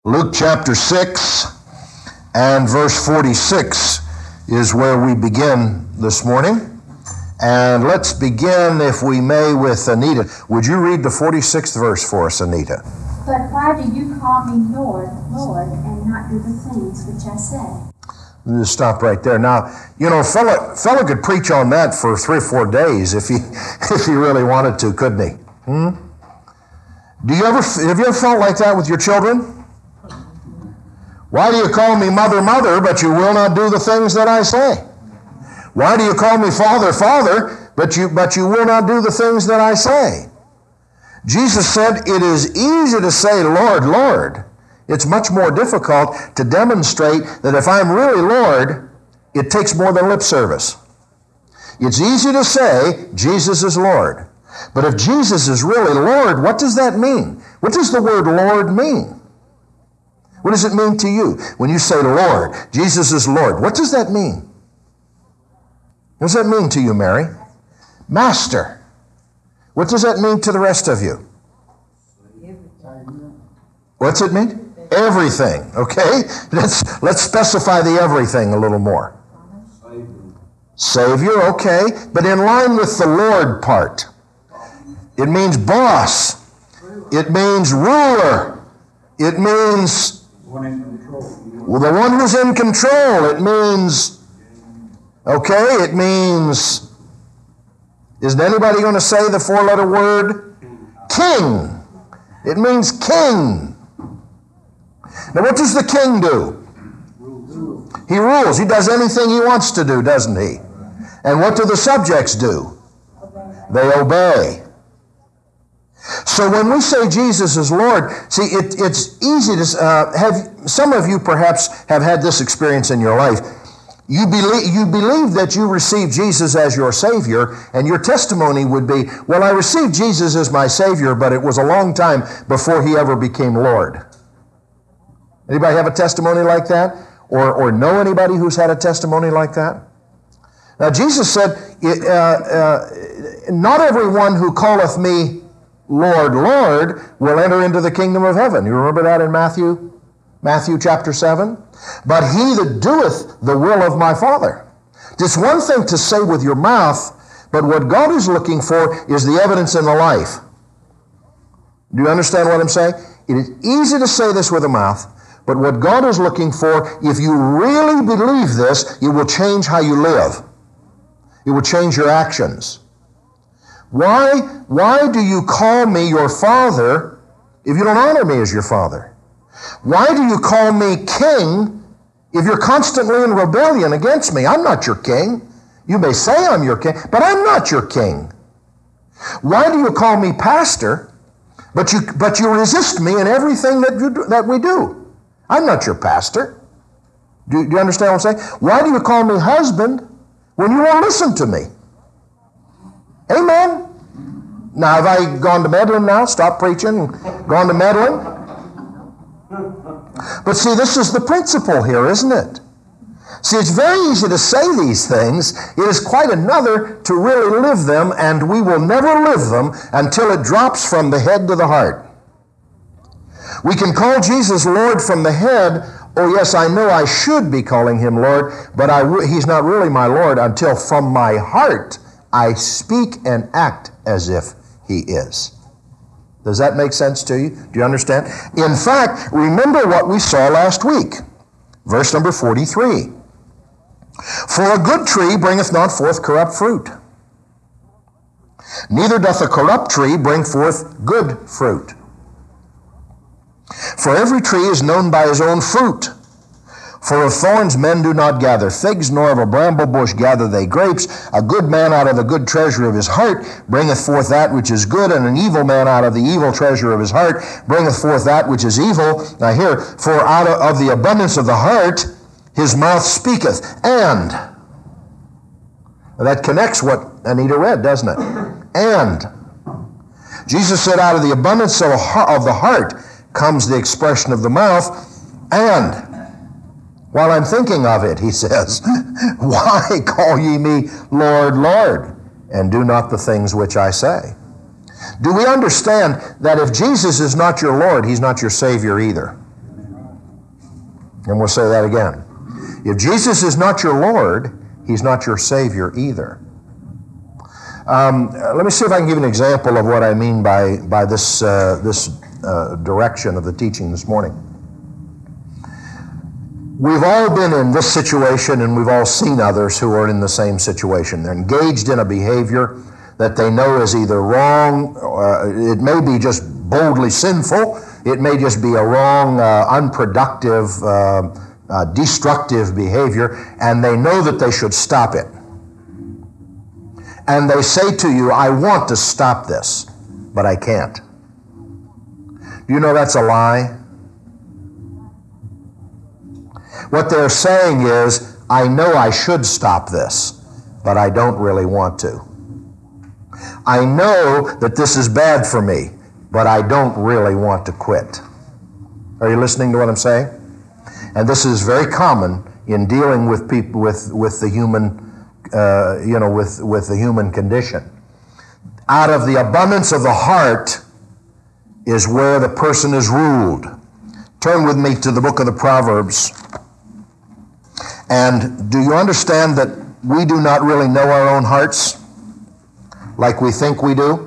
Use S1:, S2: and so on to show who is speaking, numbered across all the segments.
S1: Luke chapter 6 and verse 46 is where we begin this morning. And let's begin, if we may, with Anita. Would you read the 46th verse for us, Anita?
S2: But why do you call me Lord, Lord, and not do the things which I say?
S1: Just stop right there. Now, you know, fella could preach on that for 3 or 4 days if he really wanted to, couldn't he? Have you ever felt like that with your children? Why do you call me mother, mother, but you will not do the things that I say? Why do you call me father, father, but you will not do the things that I say? Jesus said, it is easy to say, Lord, Lord. It's much more difficult to demonstrate that if I'm really Lord, it takes more than lip service. It's easy to say, Jesus is Lord. But if Jesus is really Lord, what does that mean? What does the word Lord mean? What does it mean to you when you say Lord? Jesus is Lord. What does that mean? What does that mean to you, Mary? Master. What does that mean to the rest of you? What's it mean? Everything. Okay? Let's specify the everything a little more. Savior, okay. But in line with the Lord part, it means boss. It means ruler. It means the one who's in control. It means, okay, it means, isn't anybody going to say the 4-letter word? King. It means king. Now what does the king do? He rules. He does anything he wants to do, doesn't he? And what do the subjects do? They obey. So when we say Jesus is Lord, see, it's easy to some of you perhaps have had this experience in your life. You believe that you received Jesus as your Savior, and your testimony would be, well, I received Jesus as my Savior, but it was a long time before He ever became Lord. Anybody have a testimony like that? Or know anybody who's had a testimony like that? Now, Jesus said, not everyone who calleth me Lord, Lord, will enter into the kingdom of heaven. You remember that in Matthew chapter 7? But he that doeth the will of my Father. It's one thing to say with your mouth, but what God is looking for is the evidence in the life. Do you understand what I'm saying? It is easy to say this with a mouth, but what God is looking for, if you really believe this, it will change how you live. It will change your actions. Why do you call me your father if you don't honor me as your father? Why do you call me king if you're constantly in rebellion against me? I'm not your king. You may say I'm your king, but I'm not your king. Why do you call me pastor, but you resist me in everything that we do? I'm not your pastor. Do you understand what I'm saying? Why do you call me husband when you won't listen to me? Amen. Now, have I gone to meddling now? Stop preaching and gone to meddling? But see, this is the principle here, isn't it? See, it's very easy to say these things. It is quite another to really live them, and we will never live them until it drops from the head to the heart. We can call Jesus Lord from the head. Oh, yes, I know I should be calling Him Lord, but He's not really my Lord until from my heart I speak and act as if He is. Does that make sense to you? Do you understand? In fact, remember what we saw last week. Verse number 43. For a good tree bringeth not forth corrupt fruit, neither doth a corrupt tree bring forth good fruit. For every tree is known by his own fruit. For of thorns men do not gather figs, nor of a bramble bush gather they grapes. A good man out of the good treasure of his heart bringeth forth that which is good, and an evil man out of the evil treasure of his heart bringeth forth that which is evil. Now here, for out of the abundance of the heart his mouth speaketh. And that connects what Anita read, doesn't it? And Jesus said, out of the abundance of the heart comes the expression of the mouth. And while I'm thinking of it, he says, why call ye me Lord, Lord, and do not the things which I say? Do we understand that if Jesus is not your Lord, He's not your Savior either? And we'll say that again. If Jesus is not your Lord, He's not your Savior either. Let me see if I can give an example of what I mean by this direction of the teaching this morning. We've all been in this situation, and we've all seen others who are in the same situation. They're engaged in a behavior that they know is either wrong, it may be just boldly sinful, it may just be a wrong, unproductive, destructive behavior, and they know that they should stop it. And they say to you, I want to stop this, but I can't. Do you know that's a lie? What they're saying is, I know I should stop this, but I don't really want to. I know that this is bad for me, but I don't really want to quit. Are you listening to what I'm saying? And this is very common in dealing with people with the human, with the human condition. Out of the abundance of the heart is where the person is ruled. Turn with me to the book of the Proverbs. And do you understand that we do not really know our own hearts like we think we do?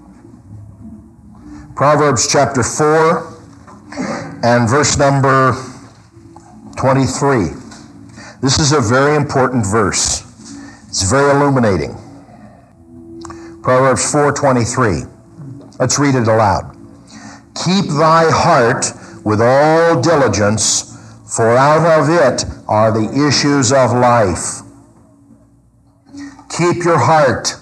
S1: Proverbs chapter 4 and verse number 23. This is a very important verse. It's very illuminating. Proverbs 4:23. Let's read it aloud. Keep thy heart with all diligence, for out of it are the issues of life. Keep your heart.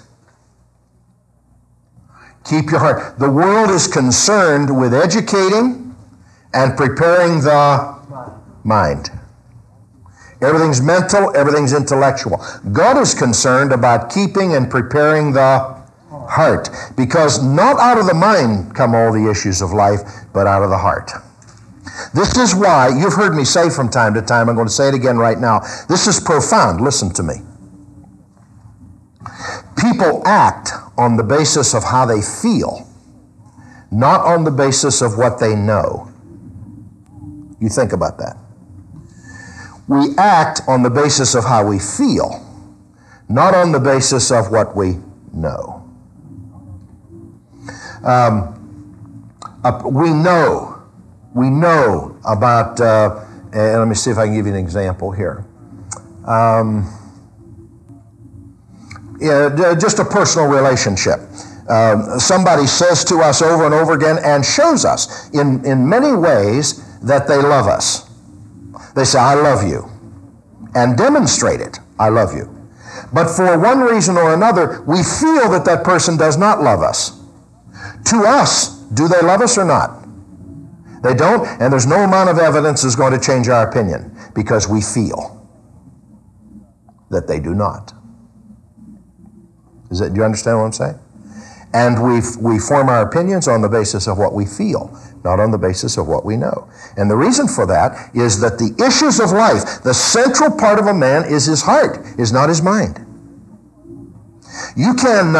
S1: Keep your heart. The world is concerned with educating and preparing the mind. Everything's mental, everything's intellectual. God is concerned about keeping and preparing the heart, because not out of the mind come all the issues of life, but out of the heart. This is why, you've heard me say from time to time, I'm going to say it again right now, this is profound, listen to me. People act on the basis of how they feel, not on the basis of what they know. You think about that. We act on the basis of how we feel, not on the basis of what we know. We know about, let me see if I can give you an example here. Just a personal relationship. Somebody says to us over and over again and shows us in many ways that they love us. They say, I love you, and demonstrate it, I love you. But for one reason or another, we feel that that person does not love us. To us, do they love us or not? They don't, and there's no amount of evidence is going to change our opinion, because we feel that they do not. Do you understand what I'm saying? And we form our opinions on the basis of what we feel, not on the basis of what we know. And the reason for that is that the issues of life, the central part of a man is his heart, is not his mind. You can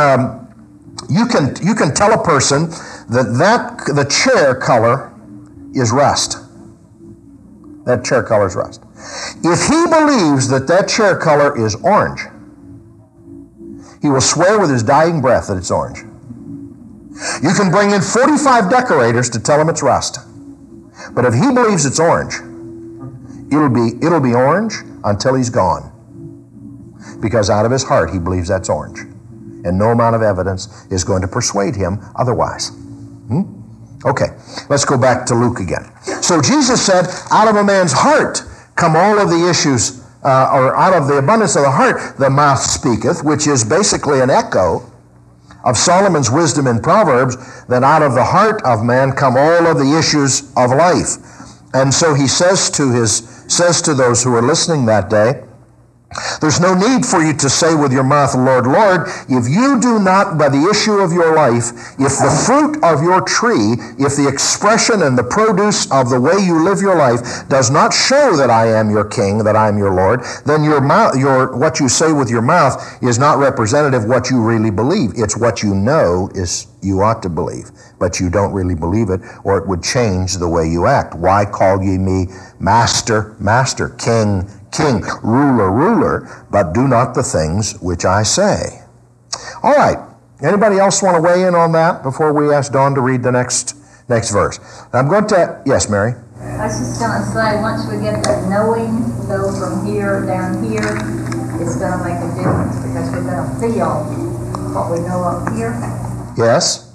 S1: tell a person that the chair color is rust. That chair color is rust. If he believes that chair color is orange, he will swear with his dying breath that it's orange. You can bring in 45 decorators to tell him it's rust. But if he believes it's orange, it'll be orange until he's gone. Because out of his heart he believes that's orange. And no amount of evidence is going to persuade him otherwise. Okay, let's go back to Luke again. So Jesus said, out of a man's heart come all of the issues, or out of the abundance of the heart the mouth speaketh, which is basically an echo of Solomon's wisdom in Proverbs, that out of the heart of man come all of the issues of life. And so he says to those who were listening that day, There's no need for you to say with your mouth, Lord, Lord, if you do not, by the issue of your life, if the fruit of your tree, if the expression and the produce of the way you live your life does not show that I am your king, that I am your Lord, then your mouth, what you say with your mouth is not representative of what you really believe. It's what you know is you ought to believe, but you don't really believe it, or it would change the way you act. Why call ye me master, master, king, king, ruler, ruler, but do not the things which I say. All right. Anybody else want to weigh in on that before we ask Dawn to read the next verse? I'm going to, yes, Mary?
S3: I was just going to say, once we get that knowing, go from here down here, it's going to make a difference because we're going to feel what we know up here.
S1: Yes.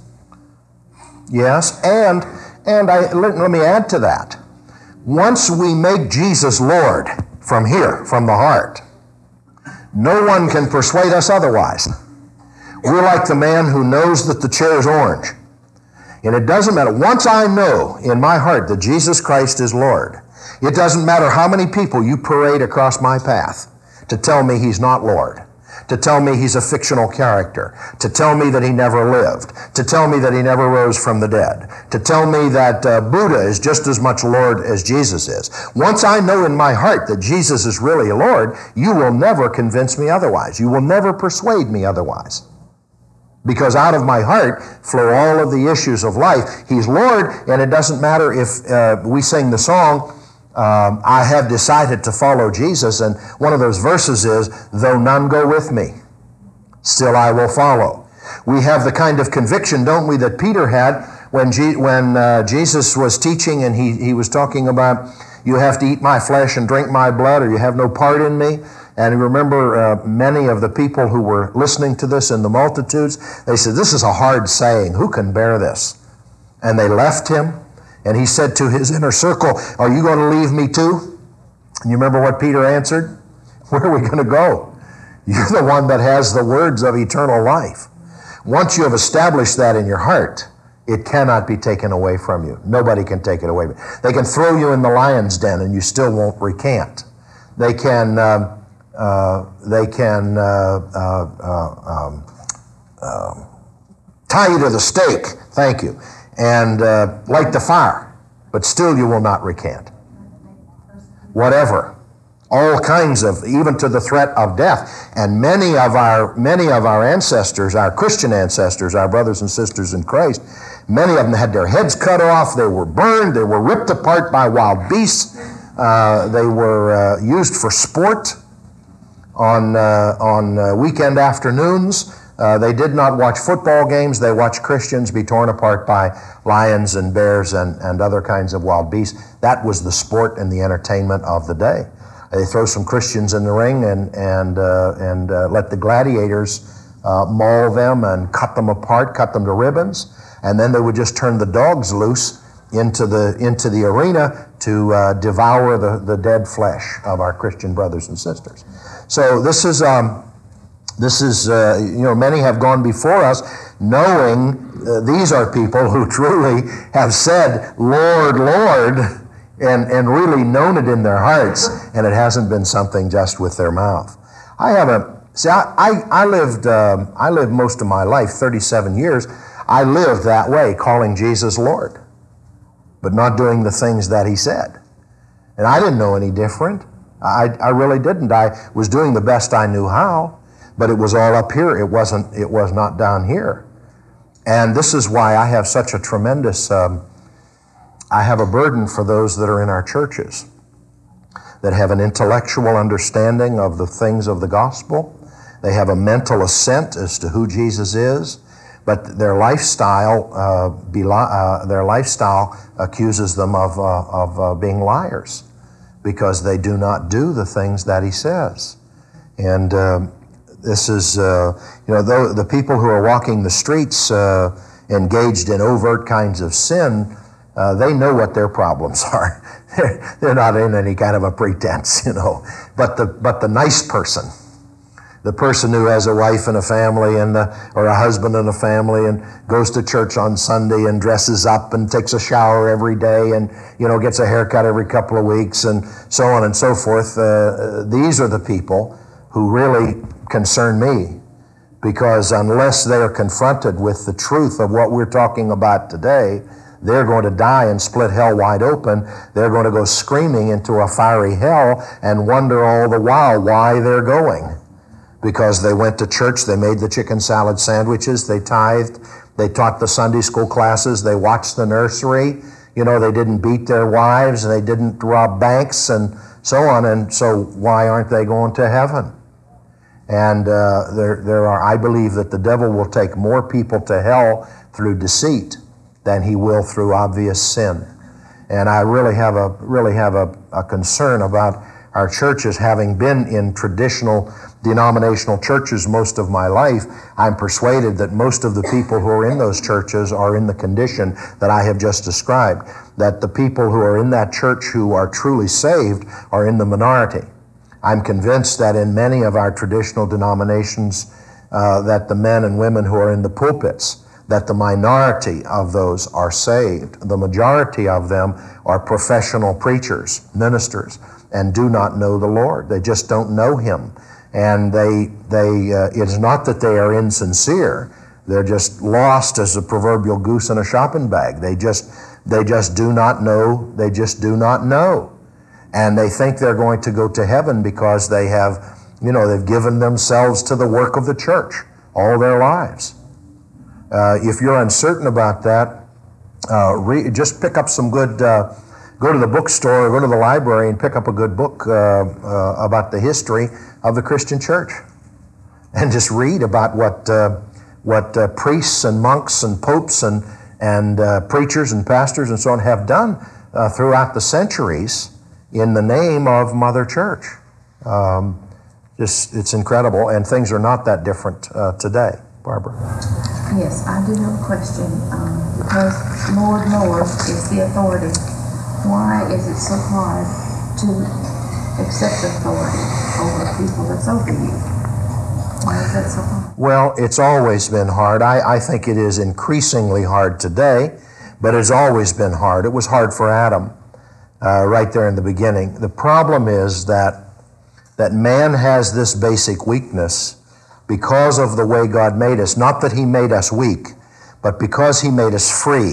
S1: Yes. And let me add to that. Once we make Jesus Lord, from here, from the heart, no one can persuade us otherwise. We're like the man who knows that the chair is orange. And it doesn't matter. Once I know in my heart that Jesus Christ is Lord, it doesn't matter how many people you parade across my path to tell me he's not Lord, to tell me he's a fictional character, to tell me that he never lived, to tell me that he never rose from the dead, to tell me that Buddha is just as much Lord as Jesus is. Once I know in my heart that Jesus is really a Lord, you will never convince me otherwise. You will never persuade me otherwise. Because out of my heart flow all of the issues of life. He's Lord, and it doesn't matter if we sing the song, I have decided to follow Jesus, and one of those verses is, though none go with me, still I will follow. We have the kind of conviction, don't we, that Peter had when Jesus was teaching and he was talking about, you have to eat my flesh and drink my blood or you have no part in me. And remember many of the people who were listening to this in the multitudes, they said, this is a hard saying. Who can bear this? And they left him. And he said to his inner circle, are you going to leave me too? And you remember what Peter answered? Where are we going to go? You're the one that has the words of eternal life. Once you have established that in your heart, it cannot be taken away from you. Nobody can take it away. They can throw you in the lion's den and you still won't recant. They can tie you to the stake, thank you, and light the fire, but still you will not recant. Whatever. All kinds of, even to the threat of death. And many of our ancestors, our Christian ancestors, our brothers and sisters in Christ, many of them had their heads cut off, they were burned, they were ripped apart by wild beasts, they were used for sport on weekend afternoons. They did not watch football games. They watched Christians be torn apart by lions and bears and other kinds of wild beasts. That was the sport and the entertainment of the day. They throw some Christians in the ring and let the gladiators maul them and cut them apart, cut them to ribbons, and then they would just turn the dogs loose into the arena to devour the dead flesh of our Christian brothers and sisters. So this is many have gone before us knowing these are people who truly have said, Lord, Lord, and really known it in their hearts, and it hasn't been something just with their mouth. I lived most of my life, 37 years, I lived that way, calling Jesus Lord, but not doing the things that he said. And I didn't know any different. I really didn't. I was doing the best I knew how, but it was all up here. It was not down here. And this is why I have such a tremendous, I have a burden for those that are in our churches that have an intellectual understanding of the things of the gospel. They have a mental assent as to who Jesus is, but their lifestyle accuses them of being liars because they do not do the things that he says. And this is, the people who are walking the streets engaged in overt kinds of sin, they know what their problems are. They're not in any kind of a pretense, But the nice person, the person who has a wife and a family or a husband and a family and goes to church on Sunday and dresses up and takes a shower every day and, gets a haircut every couple of weeks and so on and so forth. These are the people who really concern me, because unless they are confronted with the truth of what we're talking about today, they're going to die and split hell wide open. They're going to go screaming into a fiery hell and wonder all the while why they're going. Because they went to church, they made the chicken salad sandwiches, they tithed, they taught the Sunday school classes, they watched the nursery, you know, they didn't beat their wives, they didn't rob banks and so on, and so why aren't they going to heaven? And there are, I believe that the devil will take more people to hell through deceit than he will through obvious sin. And I really have a concern about our churches. Having been in traditional denominational churches most of my life, I'm persuaded that most of the people who are in those churches are in the condition that I have just described, that the people who are in that church who are truly saved are in the minority. I'm convinced that in many of our traditional denominations, that the men and women who are in the pulpits, that the minority of those are saved. The majority of them are professional preachers, ministers, and do not know the Lord. They just don't know Him. And it's not that they are insincere. They're just lost as a proverbial goose in a shopping bag. They just do not know. They just do not know. And they think they're going to go to heaven because they have, they've given themselves to the work of the church all their lives. If you're uncertain about that, just pick up some good, go to the bookstore or go to the library and pick up a good book about the history of the Christian church. And just read about what priests and monks and popes and preachers and pastors and so on have done throughout the centuries in the name of Mother Church. It's incredible, and things are not that different today. Barbara?
S4: Yes, I do have a question. Because Lord is the authority, why is it so hard to accept authority over people that's over you? Why is that so hard?
S1: Well, it's always been hard. I think it is increasingly hard today, but it's always been hard. It was hard for Adam right there in the beginning. The problem is that man has this basic weakness because of the way God made us. Not that He made us weak, but because He made us free.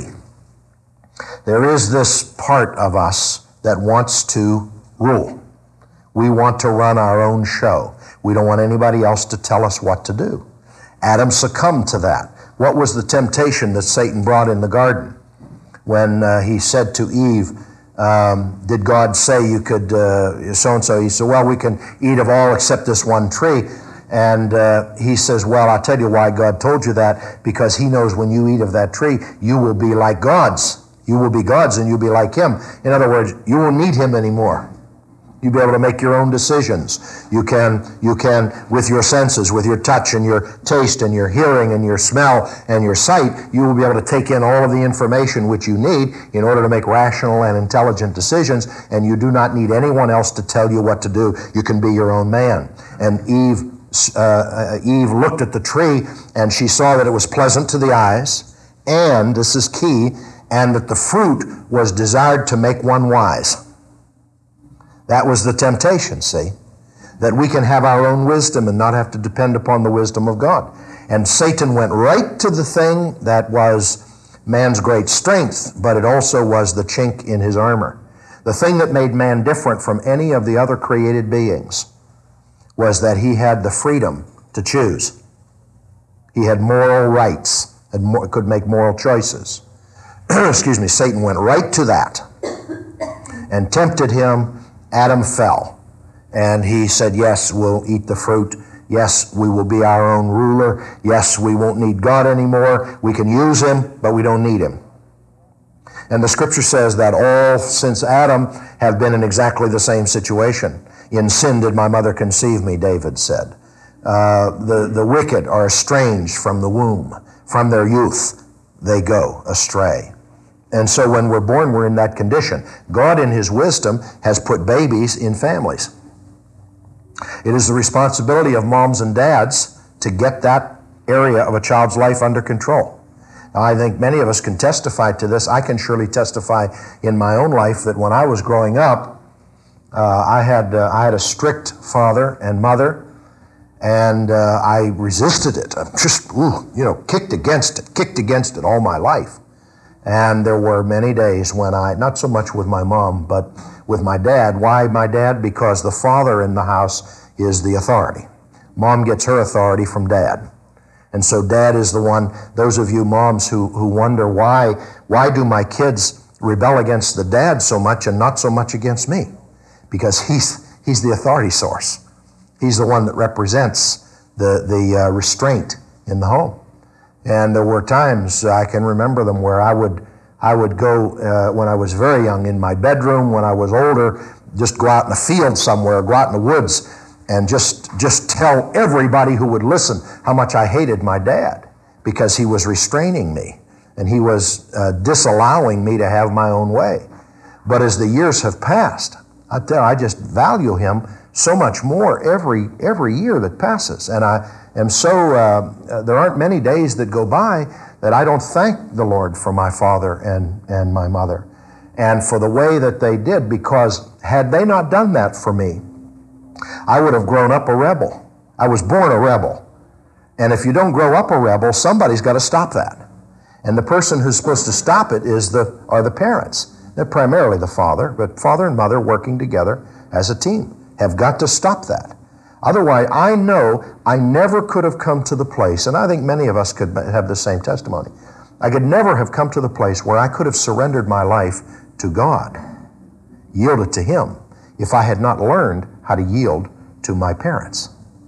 S1: There is this part of us that wants to rule. We want to run our own show. We don't want anybody else to tell us what to do. Adam succumbed to that. What was the temptation that Satan brought in the garden? When he said to Eve, did God say you could so-and-so? He said, well, we can eat of all except this one tree. And he says, well, I'll tell you why God told you that, because He knows when you eat of that tree, you will be like gods. You will be gods and you'll be like Him. In other words, you won't need Him anymore. You'll be able to make your own decisions. You can, with your senses, with your touch and your taste and your hearing and your smell and your sight, you will be able to take in all of the information which you need in order to make rational and intelligent decisions, and you do not need anyone else to tell you what to do. You can be your own man. And Eve looked at the tree and she saw that it was pleasant to the eyes, and, this is key, and that the fruit was desired to make one wise. That was the temptation, see? That we can have our own wisdom and not have to depend upon the wisdom of God. And Satan went right to the thing that was man's great strength, but it also was the chink in his armor. The thing that made man different from any of the other created beings was that he had the freedom to choose. He had moral rights and could make moral choices. Excuse me, Satan went right to that and tempted him. Adam fell, and he said, yes, we'll eat the fruit. Yes, we will be our own ruler. Yes, we won't need God anymore. We can use Him, but we don't need Him. And the Scripture says that all since Adam have been in exactly the same situation. In sin did my mother conceive me, David said. The wicked are estranged from the womb. From their youth they go astray. And so when we're born, we're in that condition. God, in His wisdom, has put babies in families. It is the responsibility of moms and dads to get that area of a child's life under control. Now, I think many of us can testify to this. I can surely testify in my own life that when I was growing up, I had a strict father and mother, And I resisted it. I just, kicked against it all my life. And there were many days when not so much with my mom, but with my dad. Why my dad? Because the father in the house is the authority. Mom gets her authority from dad. And so dad is the one, those of you moms who wonder why do my kids rebel against the dad so much and not so much against me? Because he's the authority source. He's the one that represents the restraint in the home. And there were times, I can remember them, where I would go, when I was very young, in my bedroom. When I was older, just go out in the field somewhere, go out in the woods, and just tell everybody who would listen how much I hated my dad, because he was restraining me, and he was disallowing me to have my own way. But as the years have passed, I just value him so much more every year that passes. And I am there aren't many days that go by that I don't thank the Lord for my father and my mother, and for the way that they did, because had they not done that for me, I would have grown up a rebel. I was born a rebel. And if you don't grow up a rebel, somebody's got to stop that. And the person who's supposed to stop it are the parents. They're primarily the father, but father and mother working together as a team have got to stop that. Otherwise, I know I never could have come to the place, and I think many of us could have the same testimony. I could never have come to the place where I could have surrendered my life to God, yielded to Him, if I had not learned how to yield to my parents.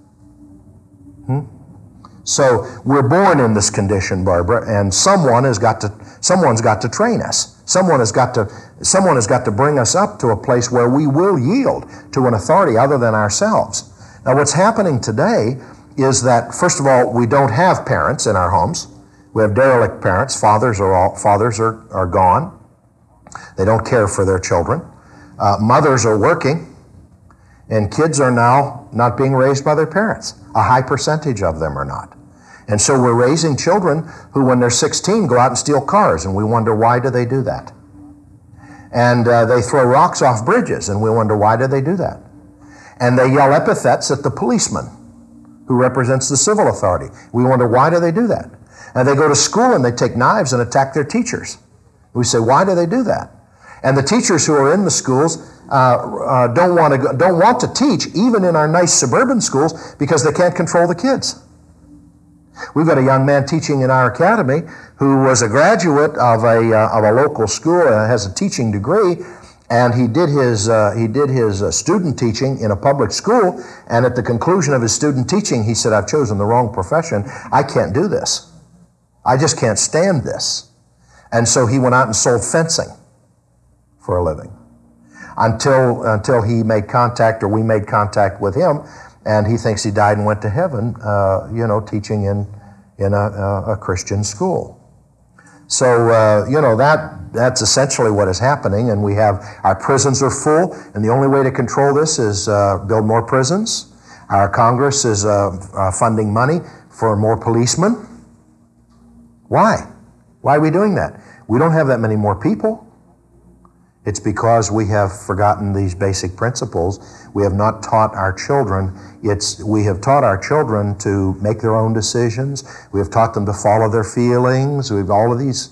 S1: So we're born in this condition, Barbara, and someone's got to train us. Someone has got to bring us up to a place where we will yield to an authority other than ourselves. Now, what's happening today is that, first of all, we don't have parents in our homes. We have derelict parents. Fathers are gone. They don't care for their children. Mothers are working, and kids are now not being raised by their parents. A high percentage of them are not. And so we're raising children who, when they're 16, go out and steal cars, and we wonder, why do they do that? And they throw rocks off bridges, and we wonder, why do they do that? And they yell epithets at the policeman who represents the civil authority. We wonder, why do they do that? And they go to school and they take knives and attack their teachers. We say, why do they do that? And the teachers who are in the schools don't want to teach, even in our nice suburban schools, because they can't control the kids. We've got a young man teaching in our academy who was a graduate of a local school, has a teaching degree, and he did his student teaching in a public school. And at the conclusion of his student teaching, he said, "I've chosen the wrong profession. I can't do this. I just can't stand this." And so he went out and sold fencing for a living until he made contact, or we made contact with him, and he thinks he died and went to heaven, teaching in a Christian school. So, that's essentially what is happening, and we have, our prisons are full, and the only way to control this is build more prisons. Our Congress is funding money for more policemen. Why? Why are we doing that? We don't have that many more people. It's because we have forgotten these basic principles. We have not taught our children. We have taught our children to make their own decisions. We have taught them to follow their feelings. We have all of these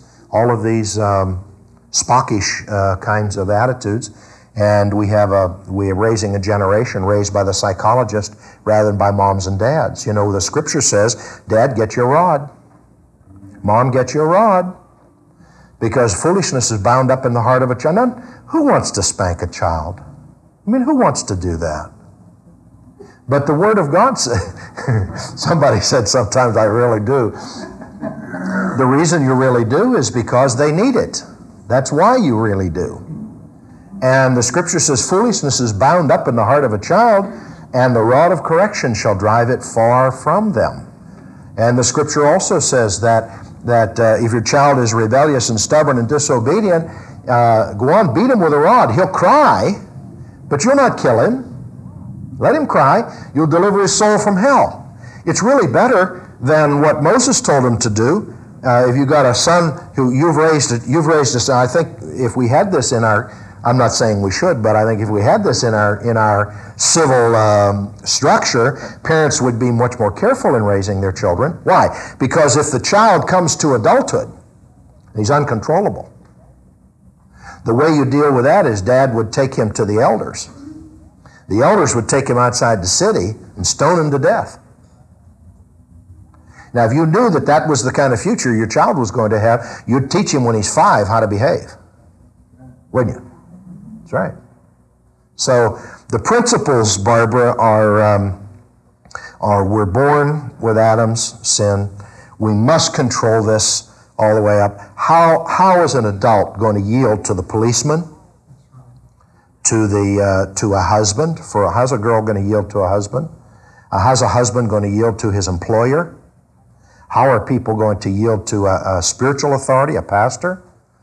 S1: Spockish kinds of attitudes, and we are raising a generation raised by the psychologist rather than by moms and dads. The Scripture says, "Dad, get your rod. Mom, get your rod." Because foolishness is bound up in the heart of a child. Now, who wants to spank a child? I mean, who wants to do that? But the Word of God says, somebody said sometimes, I really do. The reason you really do is because they need it. That's why you really do. And the Scripture says foolishness is bound up in the heart of a child, and the rod of correction shall drive it far from them. And the Scripture also says that if your child is rebellious and stubborn and disobedient, go on, beat him with a rod. He'll cry, but you'll not kill him. Let him cry. You'll deliver his soul from hell. It's really better than what Moses told him to do. If you've got a son who you've raised a son, I think if we had this in our I'm not saying we should, but I think if we had this in our civil structure, parents would be much more careful in raising their children. Why? Because if the child comes to adulthood, he's uncontrollable. The way you deal with that is Dad would take him to the elders. The elders would take him outside the city and stone him to death. Now, if you knew that that was the kind of future your child was going to have, you'd teach him when he's 5 how to behave, wouldn't you? That's right. So the principles, Barbara, are we're born with Adam's sin. We must control this all the way up. How is an adult going to yield to the policeman, to a husband? How's a girl going to yield to a husband? How's a husband going to yield to his employer? How are people going to yield to a spiritual authority, a pastor?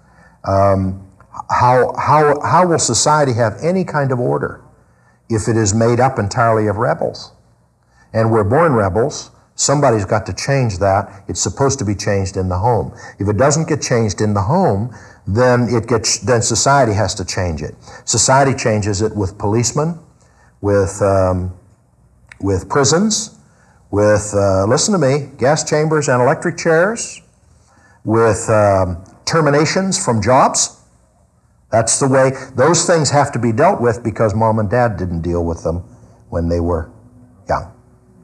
S1: How will society have any kind of order if it is made up entirely of rebels? And we're born rebels. Somebody's got to change that. It's supposed to be changed in the home. If it doesn't get changed in the home, then society has to change it. Society changes it with policemen, with prisons, with, listen to me, gas chambers and electric chairs, with terminations from jobs. That's the way. Those things have to be dealt with because Mom and Dad didn't deal with them when they were young.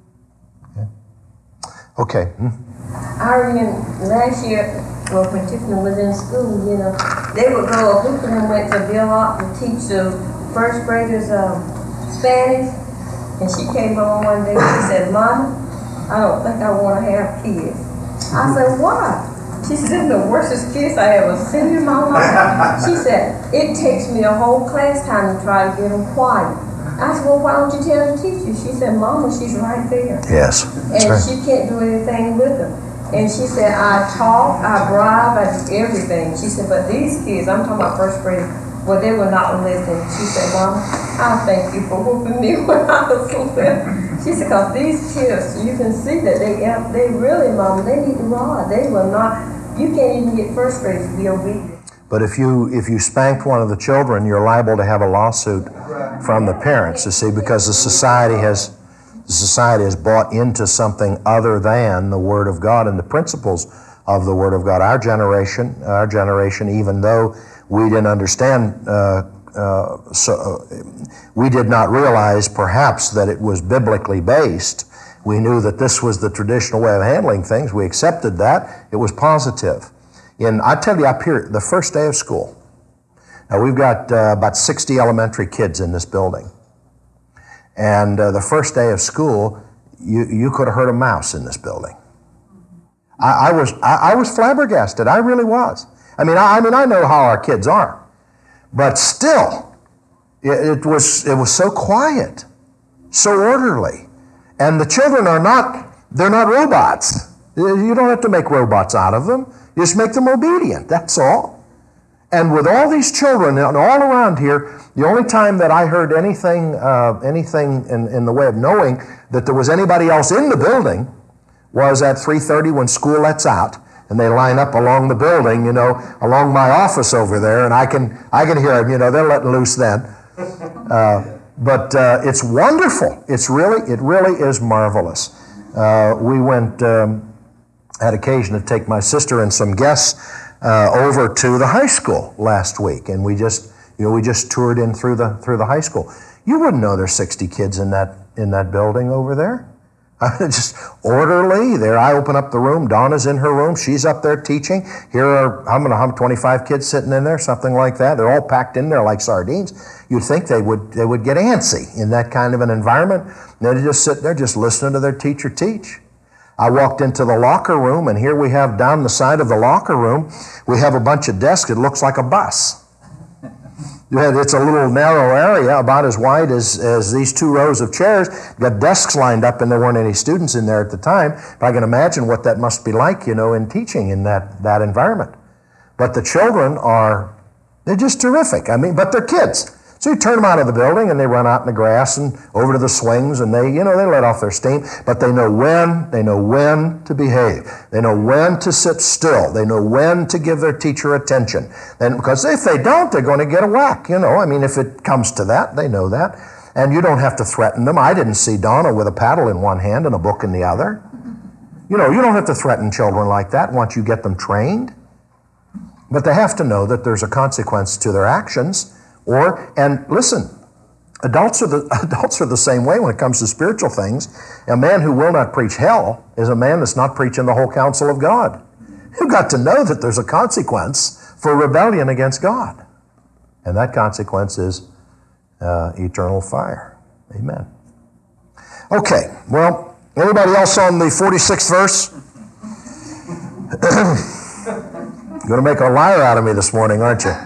S1: Okay.
S5: I remember last year, when Tiffany was in school, they would go, Tiffany went to Bill Ott to teach the first graders Spanish, and she came home one day and she said, Mama, I don't think I want to have kids. I said, why? She said, they're the worstest kids I ever seen in my life. She said, it takes me a whole class time to try to get them quiet. I said, well, why don't you tell the teacher? She said, Mama, she's right there.
S1: Yes.
S5: And right. She can't do anything with them. And she said, I talk, I bribe, I do everything. She said, but these kids, I'm talking about first grade, well, they were not listening. She said, Mama, I thank you for whooping me when I was little. She said, because these kids, you can see that they really, Mama, they need the rod. They will not, you can't even get first grade to be obedient.
S1: But if you spanked one of the children, you're liable to have a lawsuit from the parents, you see, because the society has bought into something other than the Word of God and the principles of the Word of God. Our generation, even though we didn't understand, we did not realize perhaps that it was biblically based. We knew that this was the traditional way of handling things. We accepted that. It was positive. I tell you, up here, the first day of school, now we've got about 60 elementary kids in this building. And the first day of school, you could have heard a mouse in this building. I was flabbergasted. I really was. I mean, I know how our kids are, but still, it was so quiet, so orderly, and the children they're not robots. You don't have to make robots out of them. You just make them obedient. That's all. And with all these children and all around here, the only time that I heard anything in the way of knowing that there was anybody else in the building was at 3:30 when school lets out, and they line up along the building, along my office over there, and I can hear them. They're letting loose then. But it's wonderful. It really is marvelous. We went had occasion to take my sister and some guests over to the high school last week, and we just toured in through the high school. You wouldn't know there's 60 kids in that building over there. Just orderly. There, I open up the room. Donna's in her room. She's up there teaching. Here are 25 kids sitting in there, something like that. They're all packed in there like sardines. You'd think they would get antsy in that kind of an environment. And they just sit there, just listening to their teacher teach. I walked into the locker room, and here we have down the side of the locker room, we have a bunch of desks. It looks like a bus. It's a little narrow area, about as wide as these 2 rows of chairs. You've got desks lined up, and there weren't any students in there at the time. But I can imagine what that must be like, in teaching in that environment. But the children they're just terrific. But they're kids. So you turn them out of the building and they run out in the grass and over to the swings and they let off their steam, but they know when to behave. They know when to sit still. They know when to give their teacher attention. And because if they don't, they're going to get a whack, if it comes to that, they know that. And you don't have to threaten them. I didn't see Donna with a paddle in one hand and a book in the other. You don't have to threaten children like that once you get them trained. But they have to know that there's a consequence to their actions. And listen, adults are the same way when it comes to spiritual things. A man who will not preach hell is a man that's not preaching the whole counsel of God. You've got to know that there's a consequence for rebellion against God. And that consequence is eternal fire. Amen. Okay, well, anybody else on the 46th verse? You're going to make a liar out of me this morning, aren't you?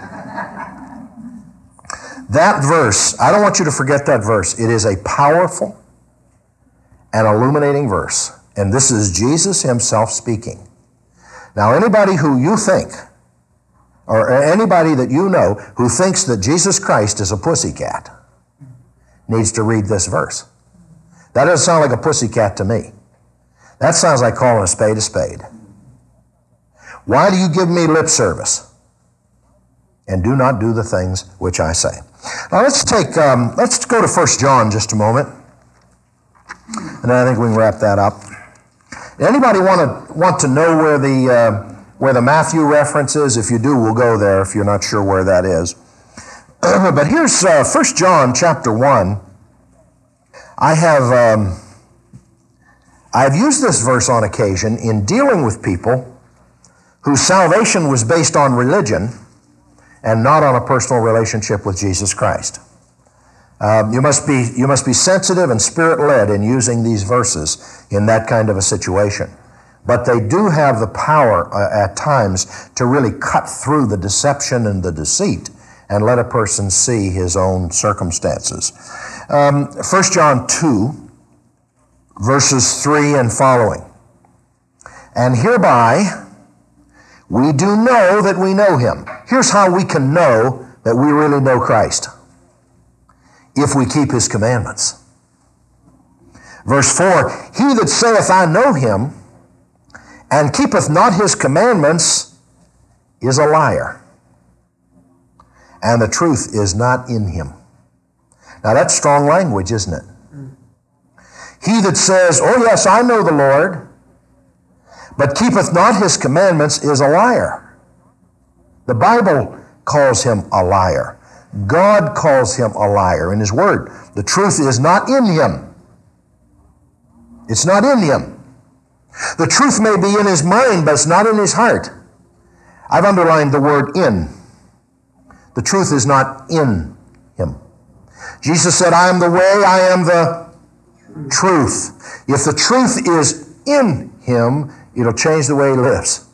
S1: That verse, I don't want you to forget that verse. It is a powerful and illuminating verse. And this is Jesus himself speaking. Now, anybody who you think, or anybody that you know who thinks that Jesus Christ is a pussycat, needs to read this verse. That doesn't sound like a pussycat to me. That sounds like calling a spade a spade. Why do you give me lip service and do not do the things which I say? Now let's go to 1 John just a moment, and then I think we can wrap that up. Anybody want to know where the Matthew reference is? If you do, we'll go there if you're not sure where that is. But here's 1 John chapter 1. I've used this verse on occasion in dealing with people whose salvation was based on religion and not on a personal relationship with Jesus Christ. You must be sensitive and spirit-led in using these verses in that kind of a situation. But they do have the power at times to really cut through the deception and the deceit and let a person see his own circumstances. 1 John 2, verses 3 and following. And hereby we do know that we know him. Here's how we can know that we really know Christ. If we keep his commandments. Verse 4, he that saith, I know him, and keepeth not his commandments, is a liar. And the truth is not in him. Now that's strong language, isn't it? He that says, oh yes, I know the Lord, but keepeth not his commandments, is a liar. The Bible calls him a liar. God calls him a liar in his word. The truth is not in him. It's not in him. The truth may be in his mind, but it's not in his heart. I've underlined the word in. The truth is not in him. Jesus said, I am the way, I am the truth. If the truth is in him, it'll change the way he lives.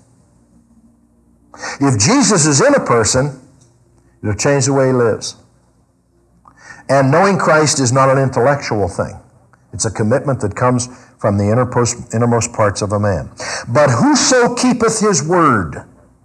S1: If Jesus is in a person, it'll change the way he lives. And knowing Christ is not an intellectual thing. It's a commitment that comes from the innermost parts of a man. But whoso keepeth his word,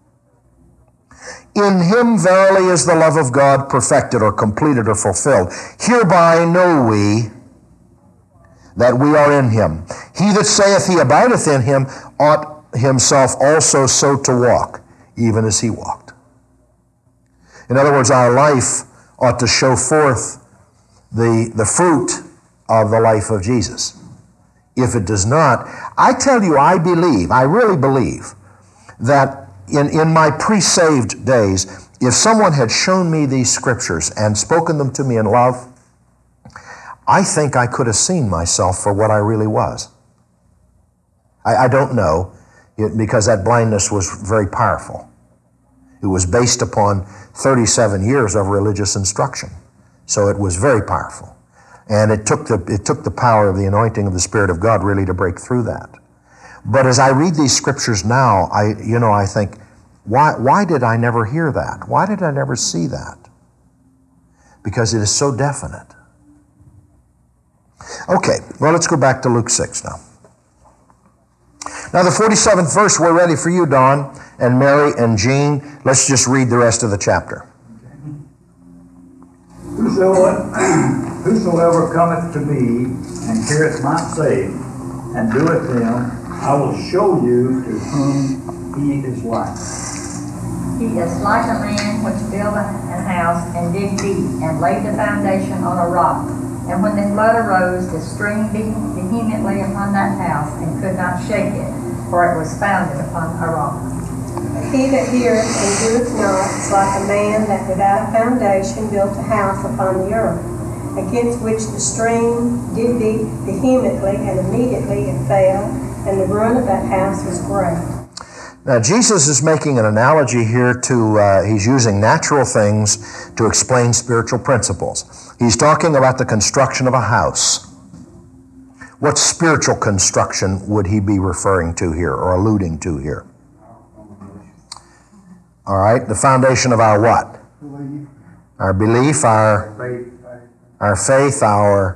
S1: in him verily is the love of God perfected or completed or fulfilled. Hereby know we that we are in him. He that saith he abideth in him ought himself also so to walk, even as he walked. In other words, our life ought to show forth the fruit of the life of Jesus. If it does not, I tell you, I really believe that in my pre-saved days, if someone had shown me these scriptures and spoken them to me in love, I think I could have seen myself for what I really was. I don't know, because that blindness was very powerful. It was based upon 37 years of religious instruction. So it was very powerful. And it took the power of the anointing of the Spirit of God really to break through that. But as I read these scriptures now, I think, why did I never hear that? Why did I never see that? Because it is so definite. Okay, well, let's go back to Luke 6 now. Now, the 47th verse, we're ready for you, Don and Mary and Jean. Let's just read the rest of the chapter.
S6: Whosoever cometh to me and heareth my saying, and doeth them, I will show you to whom he is like.
S3: He is like a man which built an house and digged deep and laid the foundation on a rock. And when the flood arose, the stream beat vehemently upon that house and could not shake it, for it was founded upon a rock.
S7: He that heareth and doeth not is like a man that without a foundation built a house upon the earth, against which the stream did beat vehemently, and immediately it fell, and the ruin of that house was great.
S1: Now, Jesus is making an analogy here to, he's using natural things to explain spiritual principles. He's talking about the construction of a house. What spiritual construction would he be referring to here or alluding to here? All right, the foundation of our what? Our belief, our faith, our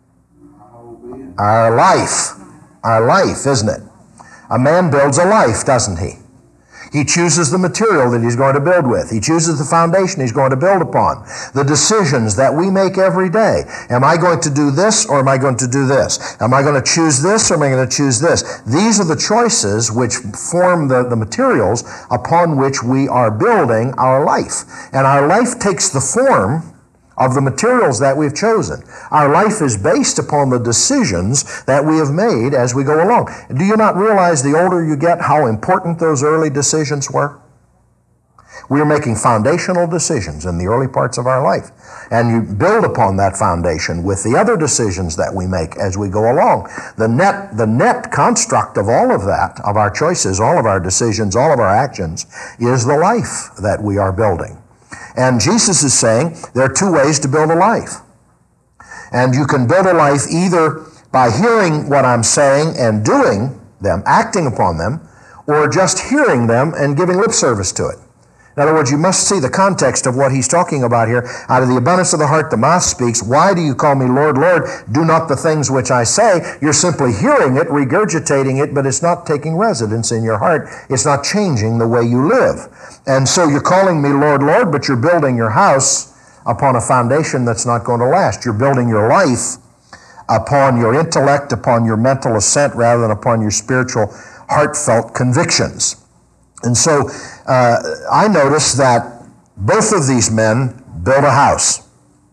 S1: life. Our life, isn't it? A man builds a life, doesn't he? He chooses the material that he's going to build with. He chooses the foundation he's going to build upon. The decisions that we make every day. Am I going to do this or am I going to do this? Am I going to choose this or am I going to choose this? These are the choices which form the materials upon which we are building our life. And our life takes the form of the materials that we've chosen. Our life is based upon the decisions that we have made as we go along. Do you not realize the older you get how important those early decisions were? We are making foundational decisions in the early parts of our life. And you build upon that foundation with the other decisions that we make as we go along. The net construct of all of that, of our choices, all of our decisions, all of our actions, is the life that we are building. And Jesus is saying there are two ways to build a life. And you can build a life either by hearing what I'm saying and doing them, acting upon them, or just hearing them and giving lip service to it. In other words, you must see the context of what he's talking about here. Out of the abundance of the heart, the mouth speaks. Why do you call me Lord, Lord? Do not the things which I say. You're simply hearing it, regurgitating it, but it's not taking residence in your heart. It's not changing the way you live. And so you're calling me Lord, Lord, but you're building your house upon a foundation that's not going to last. You're building your life upon your intellect, upon your mental assent, rather than upon your spiritual, heartfelt convictions. And so I noticed that both of these men built a house.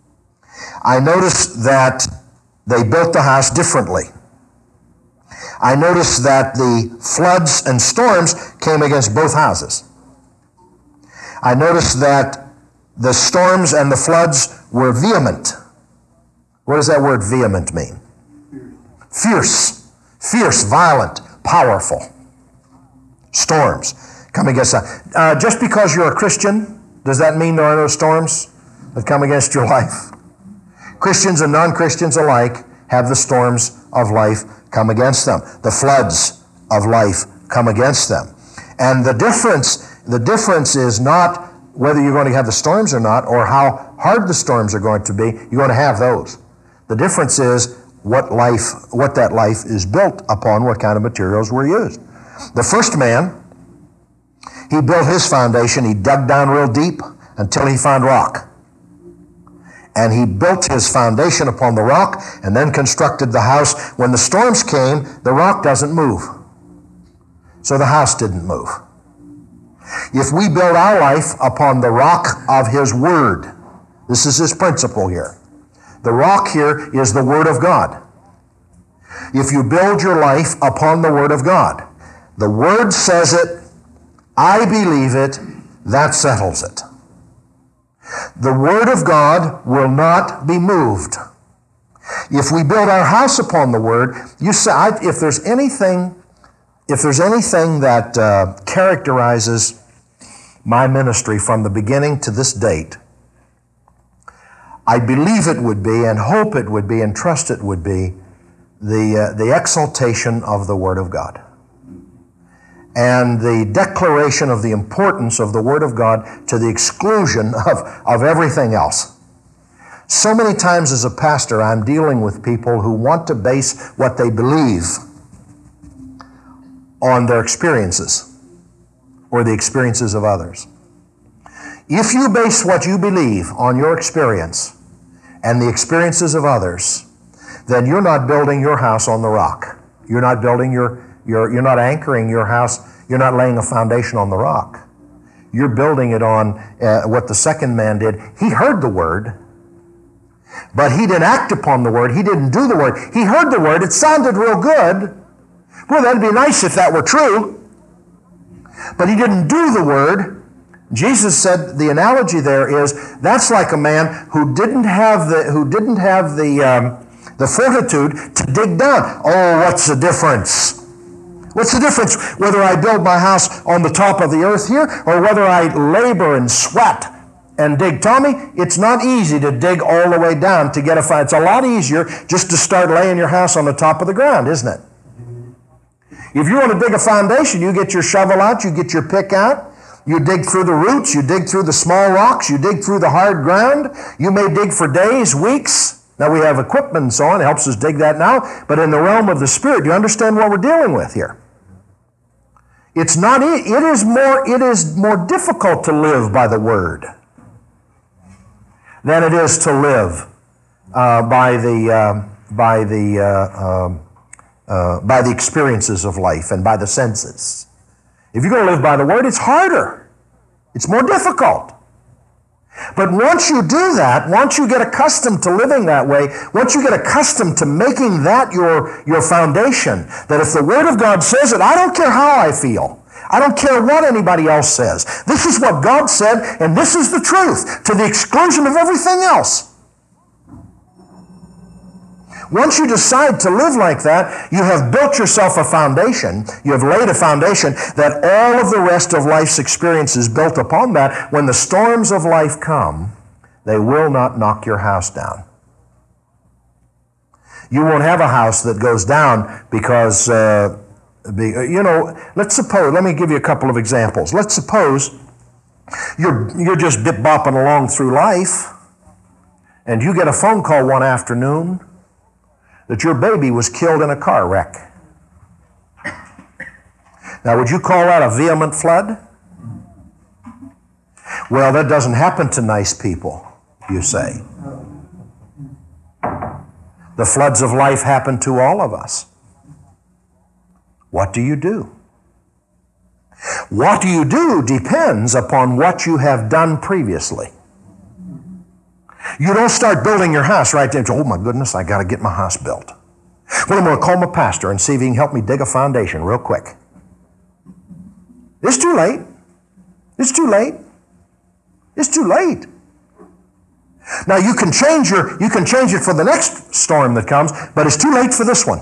S1: I noticed that they built the house differently. I noticed that the floods and storms came against both houses. I noticed that the storms and the floods were vehement. What does that word vehement mean? Fierce. Fierce, violent, powerful. Storms come against that. Just because you're a Christian, does that mean there are no storms that come against your life? Christians and non-Christians alike have the storms of life come against them. The floods of life come against them. And the difference is not whether you're going to have the storms or not, or how hard the storms are going to be. You're going to have those. The difference is what that life is built upon, what kind of materials were used. The first man, he built his foundation. He dug down real deep until he found rock. And he built his foundation upon the rock and then constructed the house. When the storms came, the rock doesn't move. So the house didn't move. If we build our life upon the rock of his word, this is his principle here. The rock here is the word of God. If you build your life upon the word of God, the word says it, I believe it, that settles it. The word of God will not be moved. If we build our house upon the word, you say, if there's anything that characterizes my ministry from the beginning to this date, I believe it would be, and hope it would be, and trust it would be, the exaltation of the Word of God. And the declaration of the importance of the Word of God to the exclusion of everything else. So many times as a pastor, I'm dealing with people who want to base what they believe on their experiences or the experiences of others. If you base what you believe on your experience, and the experiences of others, then you're not building your house on the rock. You're not building you're not anchoring your house. You're not laying a foundation on the rock. You're building it on what the second man did. He heard the word, but he didn't act upon the word. He didn't do the word. He heard the word. It sounded real good. Well, that'd be nice if that were true. But he didn't do the word. Jesus said the analogy there is that's like a man who didn't have the fortitude to dig down. Oh, what's the difference? What's the difference whether I build my house on the top of the earth here or whether I labor and sweat and dig? Tommy, it's not easy to dig all the way down to get it's a lot easier just to start laying your house on the top of the ground, isn't it? If you want to dig a foundation, you get your shovel out, you get your pick out, you dig through the roots, you dig through the small rocks, you dig through the hard ground. You may dig for days, weeks. Now we have equipment and so on, it helps us dig that now, but in the realm of the Spirit, you understand what we're dealing with here. It is more difficult to live by the Word than it is to live by the experiences of life and by the senses. If you're going to live by the Word, it's harder. It's more difficult. But once you do that, once you get accustomed to living that way, once you get accustomed to making that your foundation, that if the Word of God says it, I don't care how I feel. I don't care what anybody else says. This is what God said, and this is the truth, to the exclusion of everything else. Once you decide to live like that, you have built yourself a foundation. You have laid a foundation that all of the rest of life's experience is built upon that. When the storms of life come, they will not knock your house down. You won't have a house that goes down because, let's suppose, let me give you a couple of examples. Let's suppose you're just bip-bopping along through life and you get a phone call one afternoon that your baby was killed in a car wreck. Now, would you call that a vehement flood? Well, that doesn't happen to nice people, you say. The floods of life happen to all of us. What do you do? What do you do depends upon what you have done previously. You don't start building your house right then. Oh my goodness, I got to get my house built. Well, I'm going to call my pastor and see if he can help me dig a foundation real quick. It's too late. It's too late. It's too late. Now you can change it for the next storm that comes, but it's too late for this one.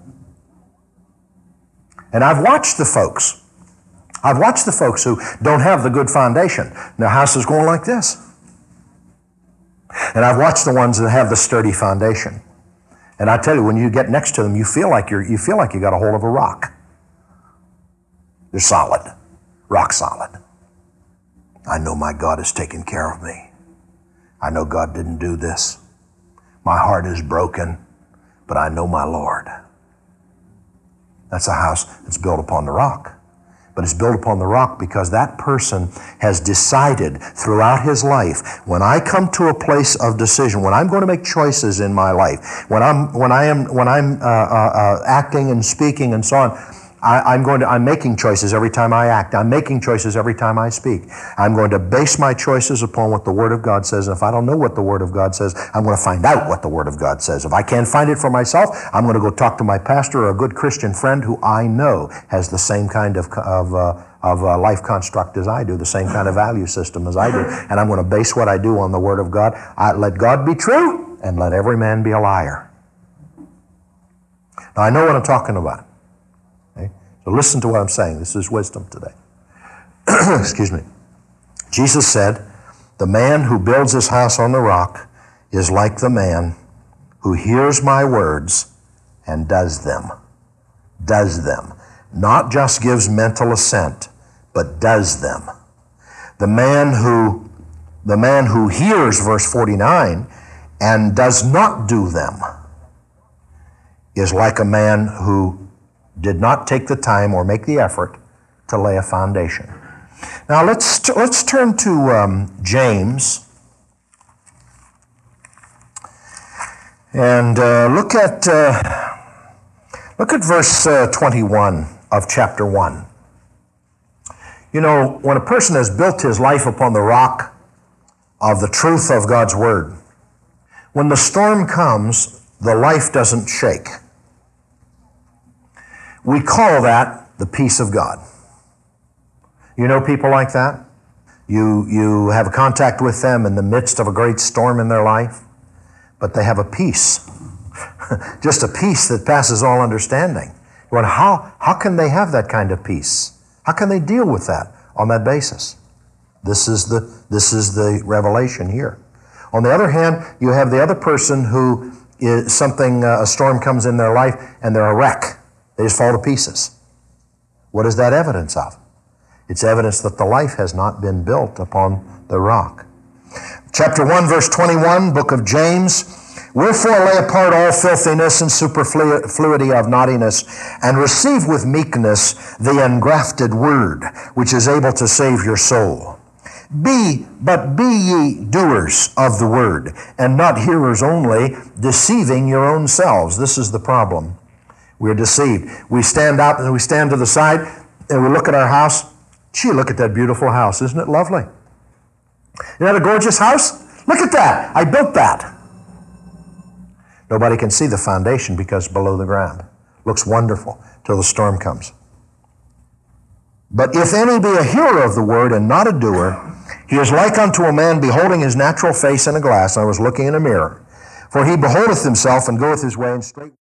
S1: And I've watched the folks who don't have the good foundation. Their house is going like this. And I've watched the ones that have the sturdy foundation. And I tell you, when you get next to them, you feel like you got a hold of a rock. They're solid, rock solid. I know my God has taken care of me. I know God didn't do this. My heart is broken, but I know my Lord. That's a house that's built upon the rock. But it's built upon the rock because that person has decided throughout his life, when I come to a place of decision, when I'm going to make choices in my life, when I'm acting and speaking and so on, I'm making choices every time I act. I'm making choices every time I speak. I'm going to base my choices upon what the Word of God says. And if I don't know what the Word of God says, I'm going to find out what the Word of God says. If I can't find it for myself, I'm going to go talk to my pastor or a good Christian friend who I know has the same kind of life construct as I do, the same kind of value system as I do. And I'm going to base what I do on the Word of God. Let God be true and let every man be a liar. Now I know what I'm talking about. So listen to what I'm saying. This is wisdom today. Excuse me. Jesus said, the man who builds his house on the rock is like the man who hears my words and does them. Does them. Not just gives mental assent, but does them. The man who hears, verse 49, and does not do them is like a man who did not take the time or make the effort to lay a foundation. Now let's turn to James. And look at verse 21 of chapter 1. You know, when a person has built his life upon the rock of the truth of God's Word, when the storm comes, the life doesn't shake. We call that the peace of God. You know people like that? You have contact with them in the midst of a great storm in their life, but they have a peace. Just a peace that passes all understanding. Well, how can they have that kind of peace? How can they deal with that on that basis? This is the revelation here. On the other hand, you have the other person who is something, a storm comes in their life and they're a wreck. They just fall to pieces. What is that evidence of? It's evidence that the life has not been built upon the rock. Chapter 1, verse 21, book of James. Wherefore lay apart all filthiness and superfluity of naughtiness, and receive with meekness the engrafted word, which is able to save your soul. Be ye doers of the word, and not hearers only, deceiving your own selves. This is the problem. We're deceived. We stand out and we stand to the side, and we look at our house. Gee, look at that beautiful house. Isn't it lovely? Isn't that a gorgeous house? Look at that. I built that. Nobody can see the foundation because below the ground. Looks wonderful till the storm comes. But if any be a hearer of the word and not a doer, he is like unto a man beholding his natural face in a glass. I was looking in a mirror. For he beholdeth himself and goeth his way and straight.